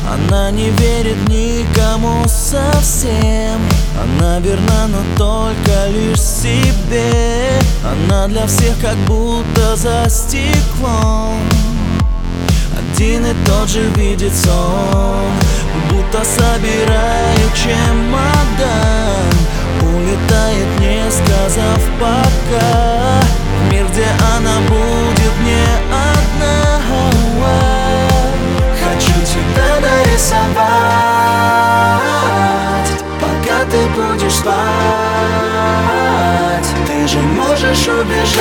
Она не верит никому совсем. Она верна, но только лишь себе. Она для всех как будто за стеклом. Один и тот же видит сон, будто собирает чемодан. Улетает, не сказав пока, в мир, где она будет не одна. Хочу тебя нарисовать, пока ты будешь спать. Ты же можешь убежать.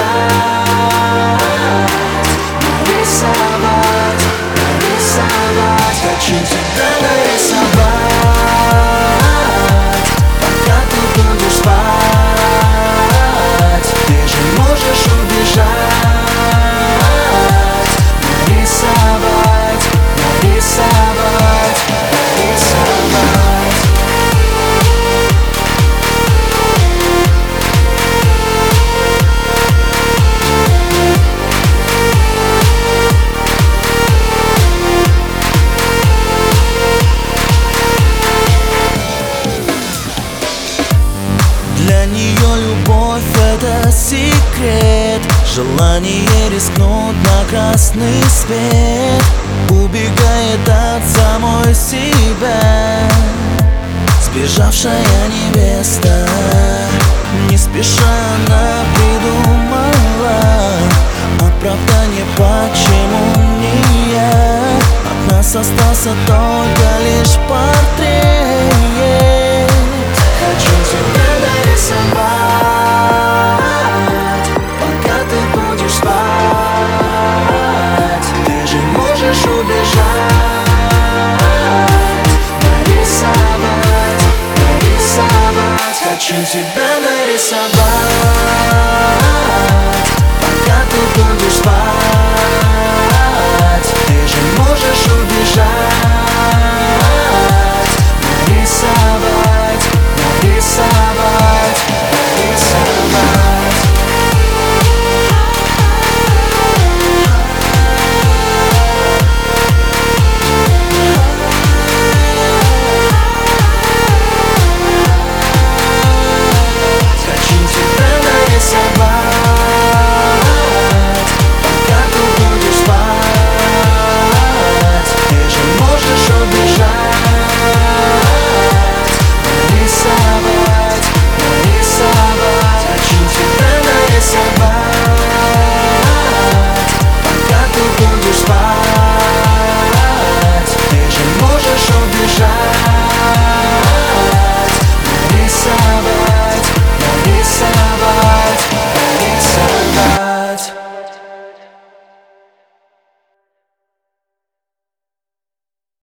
Нарисовать, нарисовать. Хочу тебя нарисовать, пока ты будешь спать. Ты же можешь убежать. Нарисовать, нарисовать, нарисовать. Для нее любовь — это секрет, желание рискнуть на красный свет. Убегает от самой себя, сбежавшая невеста. Не спеша она придумала оправдание, почему не я. От нас остался только лишь портрет. Хочу тебя нарисовать, пока ты будешь спать. Ты же можешь убежать. Нарисовать, нарисовать. Хочу тебя нарисовать.